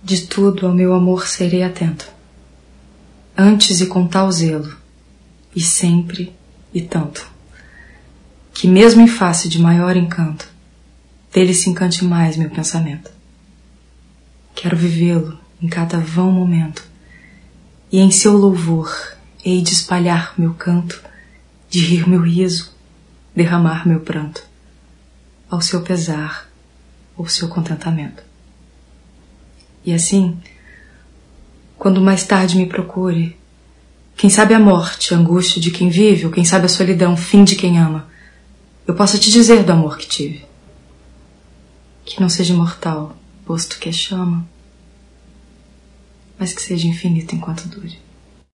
De tudo ao meu amor serei atento, antes e com tal zelo, e sempre e tanto, que mesmo em face de maior encanto, dele se encante mais meu pensamento. Quero vivê-lo em cada vão momento, e em seu louvor hei de espalhar meu canto, de rir meu riso, derramar meu pranto, ao seu pesar ou seu contentamento. E assim, quando mais tarde me procure, quem sabe a morte, a angústia de quem vive, ou quem sabe a solidão, fim de quem ama, eu possa te dizer do amor que tive. Que não seja imortal, posto que é chama, mas que seja infinito enquanto dure.